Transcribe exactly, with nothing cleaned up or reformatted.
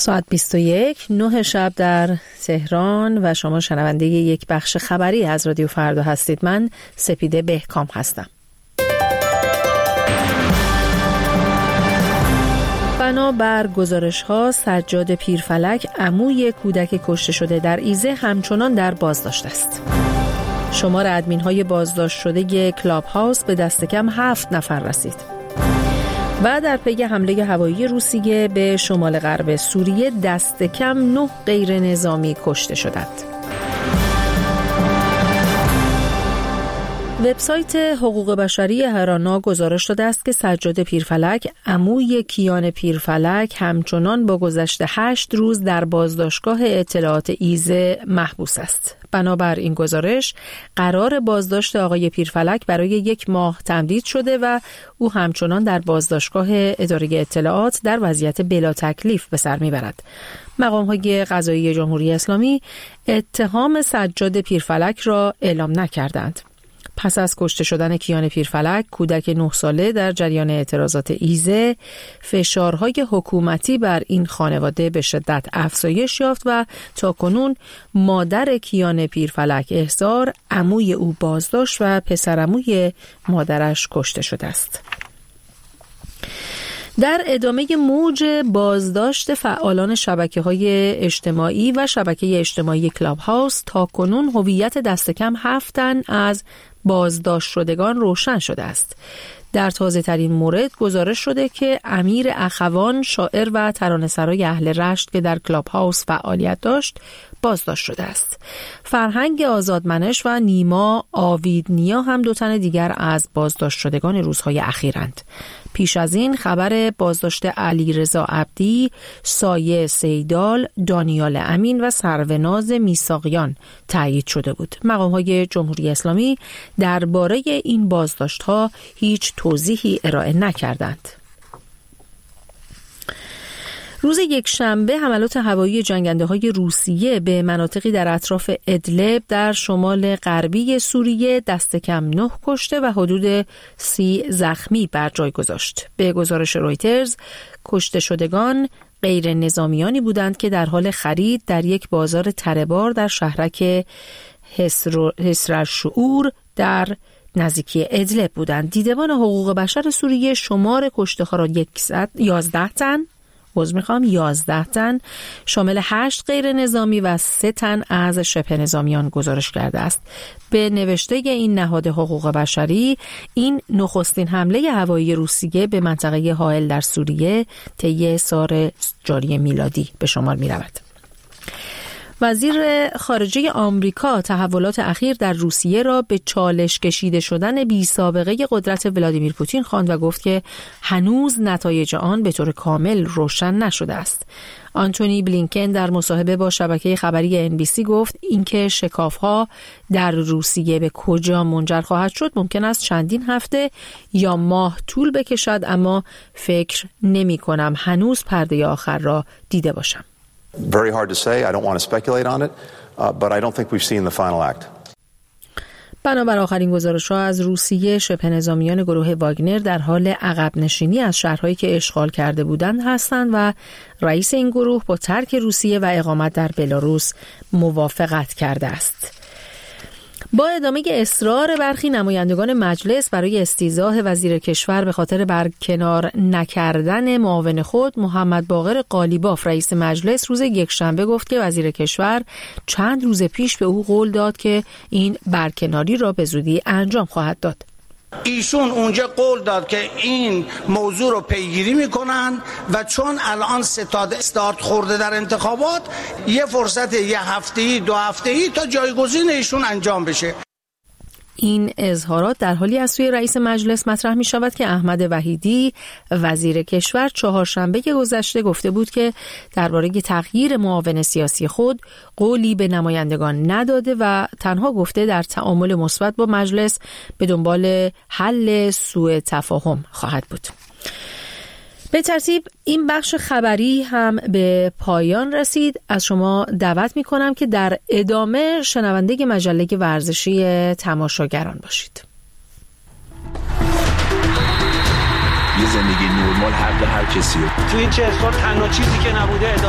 ساعت بیست و یک، نه شب در تهران و شما شنونده یک بخش خبری از رادیو فردا هستید. من سپیده بهکام هستم. بنابر گزارش‌ها سجاد پیرفلک عموی کودک کشته شده در ایزه همچنان در بازداشت است. شمار ادمین‌های بازداشت شده کلاب هاوس به دست کم هفت نفر رسید. و در پی حمله هوایی روسیه به شمال غرب سوریه دست کم نه غیر نظامی کشته شدند. وبسایت حقوق بشری هرانا گزارش داده است که سجاد پیرفلک عموی کیان پیرفلک همچنان با گذشت هشت روز در بازداشتگاه اطلاعات ایزه محبوس است. بنابر این گزارش قرار بازداشت آقای پیرفلک برای یک ماه تمدید شده و او همچنان در بازداشتگاه اداره اطلاعات در وضعیت بلا تکلیف به سر میبرد. مقام‌های قضایی جمهوری اسلامی اتهام سجاد پیرفلک را اعلام نکردند. پس از کشته شدن کیان پیرفلک، کودک نه ساله در جریان اعتراضات ایزه، فشارهای حکومتی بر این خانواده به شدت افزایش یافت و تاکنون مادر کیان پیرفلک احضار، عموی او بازداشت و پسرعموی مادرش کشته شده است. در ادامه موج بازداشت فعالان شبکه‌های اجتماعی و شبکه اجتماعی کلاب هاوس، تاکنون هویت دست کم هفت تن از بازداشت شدگان روشن شده است. در تازه ترین مورد گزارش شده که امیر اخوان، شاعر و ترانه‌سرای اهل رشت که در کلاب هاوس فعالیت داشت، بازداشت شده است. فرهنگ آزادمنش و نیما آویدنیا هم دو تن دیگر از بازداشت شدگان روزهای اخیرند. پیش از این خبر بازداشت علیرضا عبدی، سایه سیدال، دانیال امین و سروناز میثاقیان تایید شده بود. مقام‌های جمهوری اسلامی درباره این بازداشت‌ها هیچ توضیحی ارائه نکردند. روز یکشنبه حملات هوایی جنگنده‌های روسیه به مناطقی در اطراف ادلب در شمال غربی سوریه دست کم نه کشته و حدود سی زخمی بر جای گذاشت. به گزارش رویترز، کشته شدگان غیر نظامیانی بودند که در حال خرید در یک بازار تره‌بار در شهرک حصرالشعور در نزدیکی ادلب بودند. دیدبان حقوق بشر سوریه شمار کشته‌ها را یازده تن باز میخوام یازده تن شامل هشت غیر نظامی و سه تن از شبه نظامیان گزارش کرده است. به نوشته این نهاد حقوق بشری، این نخستین حمله هوایی روسیه به منطقه حائل در سوریه طی سال جاری میلادی به شمار می رود. وزیر خارجه آمریکا تحولات اخیر در روسیه را به چالش کشیده شدن بی سابقه قدرت ولادیمیر پوتین خواند و گفت که هنوز نتایج آن به طور کامل روشن نشده است. آنتونی بلینکن در مصاحبه با شبکه خبری ان بی سی گفت اینکه شکاف‌ها در روسیه به کجا منجر خواهد شد ممکن است چندین هفته یا ماه طول بکشد، اما فکر نمی‌کنم هنوز پرده آخر را دیده باشم. Very hard to say. I don't want to speculate on it, uh, but I don't think we've seen the final act. بنابر آخرین گزارش‌ها از روسیه، شبه نظامیان گروه واگنر در حال عقب نشینی از شهرهایی که اشغال کرده بودند هستند و رئیس این گروه با ترک روسیه و اقامت در بلاروس موافقت کرده است. با ادامه اصرار برخی نمایندگان مجلس برای استیضاح وزیر کشور به خاطر برکنار نکردن معاون خود، محمد باقر قالیباف رئیس مجلس روز یکشنبه گفت که وزیر کشور چند روز پیش به او قول داد که این برکناری را به زودی انجام خواهد داد. ایشون اونجا قول داد که این موضوع رو پیگیری میکنن و چون الان ستاد استارت خورده در انتخابات، یه فرصت یه هفته‌ای دو هفته‌ای تا جایگزین ایشون انجام بشه. این اظهارات در حالی از سوی رئیس مجلس مطرح می شود که احمد وحیدی وزیر کشور چهارشنبه گذشته گفته بود که درباره تغییر معاون سیاسی خود قولی به نمایندگان نداده و تنها گفته در تعامل مثبت با مجلس به دنبال حل سوء تفاهم خواهد بود. به ترتیب این بخش خبری هم به پایان رسید. از شما دعوت می کنم که در ادامه شنونده مجله ورزشی تماشاگران باشید. یه زندگی نرمال حق هر کسیه. توی این چه سال تنها چیزی که نبوده